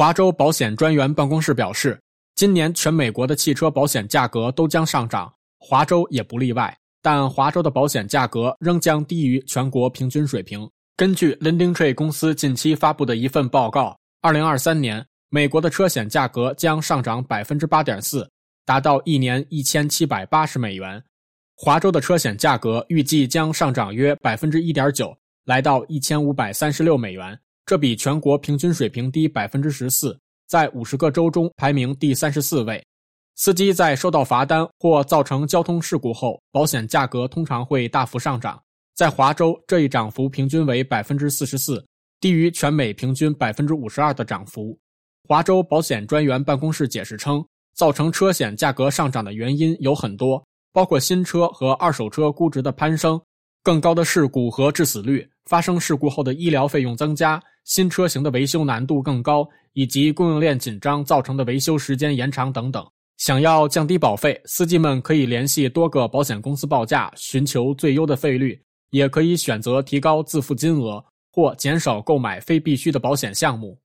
华州保险专员办公室表示，今年全美国的汽车保险价格都将上涨，华州也不例外，但华州的保险价格仍将低于全国平均水平。根据 LendingTree 公司近期发布的一份报告，2023年美国的车险价格将上涨 8.4%， 达到一年1780美元。华州的车险价格预计将上涨约 1.9%， 来到1536美元，这比全国平均水平低 14%， 在50个州中排名第34位。司机在收到罚单或造成交通事故后，保险价格通常会大幅上涨。在华州，这一涨幅平均为 44%， 低于全美平均 52% 的涨幅。华州保险专员办公室解释称，造成车险价格上涨的原因有很多，包括新车和二手车估值的攀升、更高的事故和致死率、发生事故后的医疗费用增加、新车型的维修难度更高，以及供应链紧张造成的维修时间延长等等。想要降低保费，司机们可以联系多个保险公司报价，寻求最优的费率，也可以选择提高自付金额或减少购买非必须的保险项目。